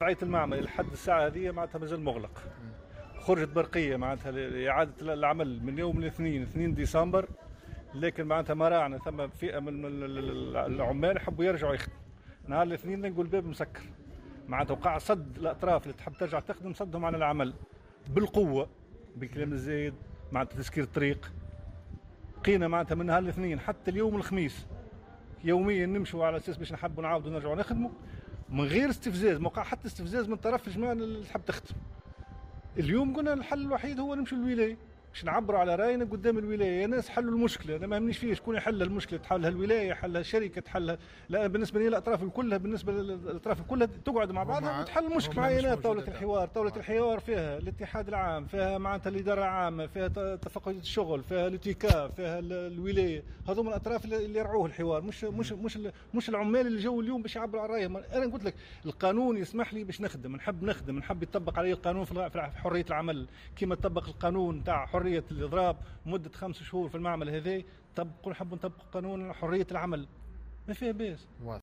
وضعيه المعمل لحد الساعه هذه معناتها مازال مغلق. خرجت برقيه معناتها لاعاده العمل من يوم الاثنين 2 ديسمبر، لكن معناتها ما راعنا ثم فئه من العمال يحبوا يرجعوا يخدموا. نهار الاثنين نلقوا الباب مسكر، معناتها وقع صد الاطراف اللي تحب ترجع تخدم، صدهم عن العمل بالقوه بالكلام الزايد، معناتها تسكير الطريق. بقينا معناتها من نهار الاثنين حتى اليوم الخميس يوميا نمشوا على اساس باش نحبوا نعاودوا نرجعوا نخدموا من غير استفزاز، ما وقع حتى استفزاز من طرف الجماعه اللي تحب تخدم. اليوم قلنا الحل الوحيد هو نمشوا للولايه باش نعبروا على راينا قدام الولايه. يا ناس حلوا المشكله، انا ما يهمنيش فيه شكون يحل المشكله، تحلها الولايه، حلها الشركه، تحلها. لا بالنسبه لي الاطراف كلها، بالنسبه للاطراف كلها تقعد مع بعضها وتحل المشكله. معينات طاوله الحوار، طاوله الحوار فيها الاتحاد العام، فيها معناتها الاداره العامه، فيها اتفاقيه الشغل، فيها الاتيكا، فيها الولايه. هذوما الاطراف اللي يرعوه الحوار، مش العمال اللي جو اليوم باش يعبروا على رايهم. انا قلت لك القانون يسمح لي باش نخدم، نحب يطبق علي القانون في حريه العمل كما طبق القانون تاع حريه الاضراب مده 5 شهور في المعمل هذا. نحب نطبق قانون حريه العمل، ما فيها باس.